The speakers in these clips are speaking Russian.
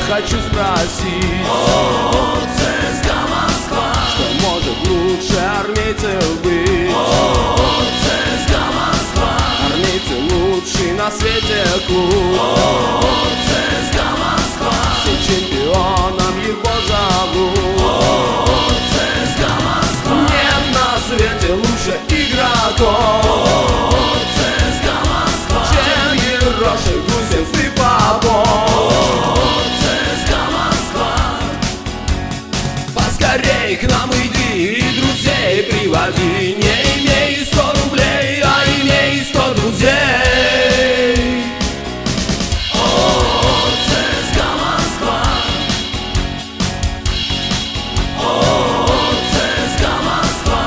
хочу спросить, О, ЦСКА Москва, что может лучше армейцев быть? О, ЦСКА Москва, Армейцы лучший на свете клуб. О, ЦСКА Москва, Все чемпионом его зовут. О, ЦСКА Москва, Нет на свете лучше игроков, О, ЦСКА Москва, чем Ерошев, Гусев и Попов. О, ЦСКА Москва, Поскорей к нам иди и друзей приводи. Не имей 100 рублей, а имей 100 друзей. О, ЦСКА Москва, О, ЦСКА Москва,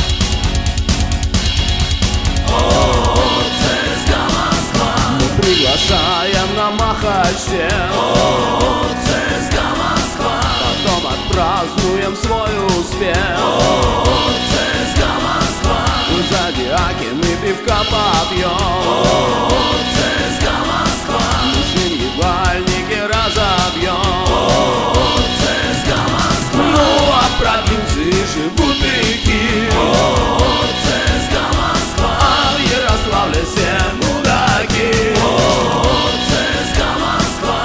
О, ЦСКА Москва, Мы приглашаем на Махач всех, О, ЦСКА Москва, потом отпразднуем свой успех. О, ЦСКА Москва, У Зодиаки мы пивка попьем, О, ЦСКА Москва, мы с ним ебальники разобьем. О, ЦСКА Москва, Ну а провинции живут реки, О, ЦСКА Москва, а в Ярославле все мудаки. О, ЦСКА Москва,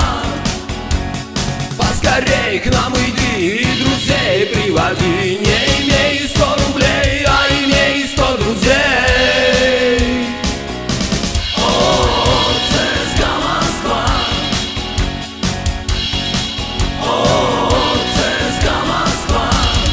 Поскорей к нам иди и друзей приводи. Не имей 100 рублей, а имей 100 друзей. О, ЦСКА Москва, О, ЦСКА Москва,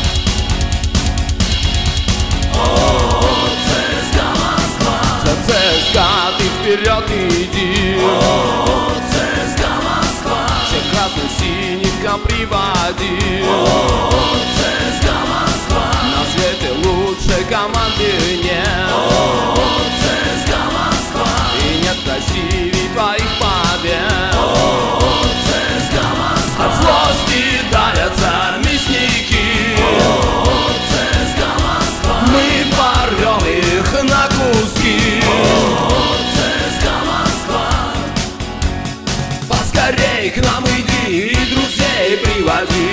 О, ЦСКА Москва, За ЦСКА ты вперед иди, О, ЦСКА Москва, всех красно-синих приводи. О, ЦСКА Москва, На свете лучшей команды нет, О, ЦСКА Москва, и нет красивей твоих побед. О, ЦСКА Москва, От злости дарятся мясники, О, ЦСКА Москва, мы порвем их на куски. О, ЦСКА Москва, Поскорей к нам иди и друзей приводи.